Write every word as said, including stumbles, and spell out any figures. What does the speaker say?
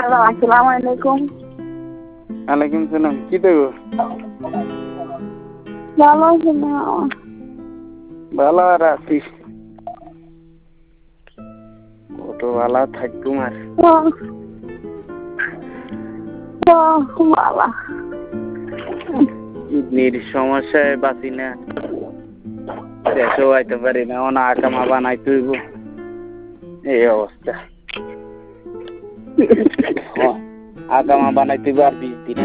আসসালামু আলাইকুম। ওয়ালাইকুম সালাম। কি দেবো? ভালো আছি না? ভালো আর আছি। কত ভালো থাকতুম আর। ভালো। কিডনির সমস্যায় বাঁচি না, শেষও হইতে পারি না, অনা আকামা বানাই তুইব এই অবস্থা। আকামা বানাই তুইব আর বিশ দিন